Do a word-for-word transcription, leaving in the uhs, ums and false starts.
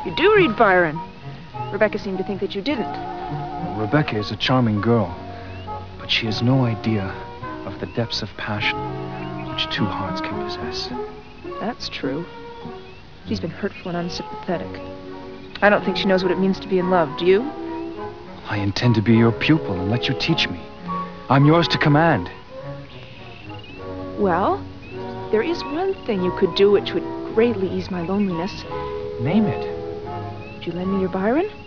You do read Byron. Rebecca seemed to think that you didn't. Rebecca is a charming girl, but she has no idea of the depths of passion which two hearts can possess. That's true. She's been hurtful and unsympathetic. I don't think she knows what it means to be in love, do you? I intend to be your pupil and let you teach me. I'm yours to command. Well, there is one thing you could do which would greatly ease my loneliness. Name it. Would you lend me your Byron?